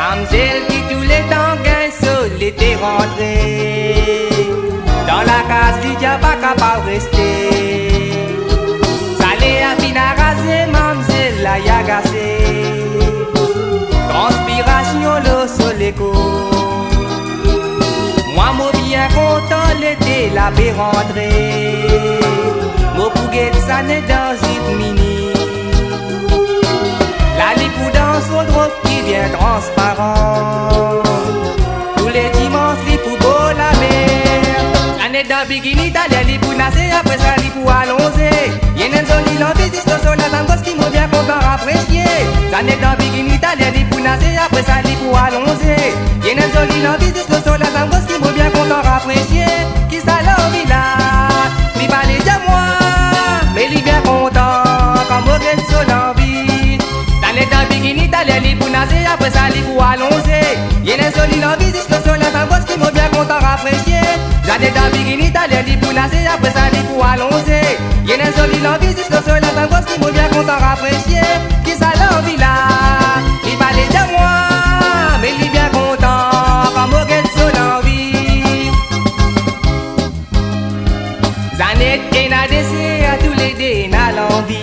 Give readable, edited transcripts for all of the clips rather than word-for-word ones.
Mamselle qui tous les temps gain seul était rentrée dans la case du diable pas capable de rester. Salé à fin rasé, mamselle la yagacé. Transpiration le soleil. Moi moi bien content l'été la paix rentrée. Moi pour guette ça n'est dans une mini. La likou dans son drop qui vient transparent. Tous les dimanches li pour beau la mer. La net dans bikini italien li pour nasser. Après ça li pour allonger. Y'en a une jolie l'envie d'histoire sur la tangos qui m'a bien content apprécié. La net dans bikini italien li pour nasser. Après ça li pour allonger. Y'en a une jolie l'envie d'histoire sur la tangos qui m'a bien content apprécié. Qui ça l'envie là? Li parle de moi, mais li bien content quand moi gagne sur l'envie. L'année d'un bikini italien li pour nager, après ça li pour allonger. Y'en a joli l'envie jusqu'au sol, la tangos qui m'a bien content apprécié. L'année d'un bikini italien li pour nager, après ça li pour allonger. Y'en a joli l'envie jusqu'au sol, la tangos qui m'a bien content apprécié. Qui ça l'envie là? Il parlait de moi, mais il bien content quand moi gagne sur l'envie. Zanette qui n'a décidé à tous les dés n'a l'envie.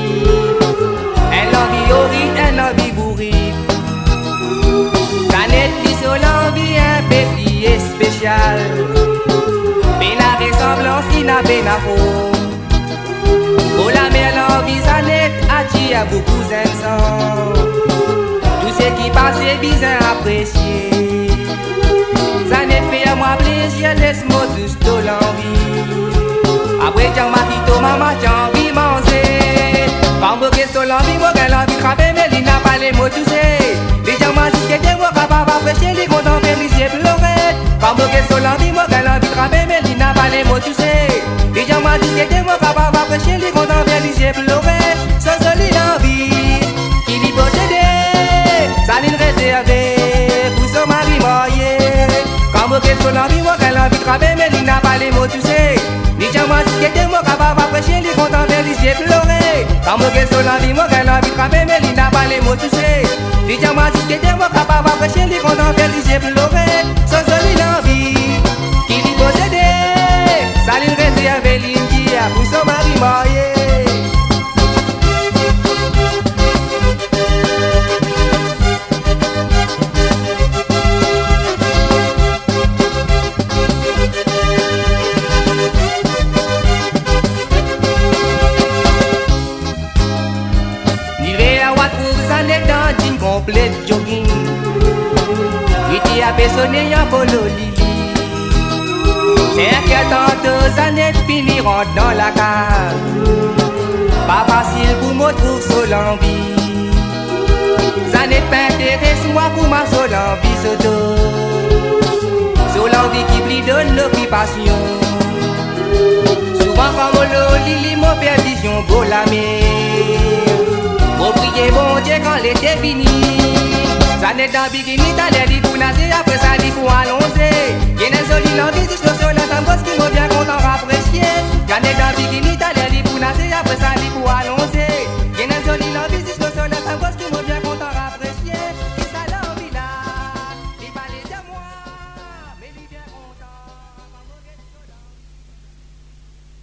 Elle envie bourrée. Zanette li sur l'envie un pépi spécial. Mais la ressemblance qui n'a pas na faux. Pour la mère l'envie Zanette attire beaucoup d'ensemble. Tout ce qui passe est bien apprécié. Zanette fait à moi plaisir, laisse-moi tous de l'envie. Après j'en m'attito maman j'en envie manger. Quand vous êtes sur l'envie, moi j'ai l'envie de frapper, mais il n'a pas les mots tous ces. Les gens m'ont dit que t'es moi capable d'apprécier, les contents faire les yeux pleurer. Quand vous êtes sur l'envie, moi j'ai l'envie de frapper, mais il n'a pas les mots tous ces. Les gens m'ont dit que t'es moi capable d'apprécier, les contents faire les yeux pleurer. Sans seule l'envie, qui lui possédait, ça lui réservait pour son mari marié. Quand vous êtes sur l'envie, moi j'ai l'envie de frapper, mais il n'a pas les mots tous ces. Les gens m'ont dit que t'es moi capable d'apprécier, les contents faire les yeux pleurer. Quand moi j'ai sur l'envie, moi j'ai l'envie de frapper, mais il n'a pas les mots touchés. Les gens m'ont dit que t'es moi capable d'apprécier, les contents faire les yeux pleurer. Sans seule l'envie, qui lui possédait, ça lui réservait l'India pour son mari marié. Complète jogging, oui tu as besonné un polo lili. C'est que tantos années finiront dans la cave. Pas facile pour me trouver sur l'envie. Zanette m'intéresse moi pour ma sur l'envie soto. Sur l'envie qui plie donne l'occupation. Souvent quand mon lili me fait vision pour la mer. Pour prier bon Dieu quand l'été fini. Zanette dans bikini italien li pour nager, après ça li pour allonger. Y'en a joli l'envie jusqu'au sol, la tangos qui m'a bien content apprécié. Zanette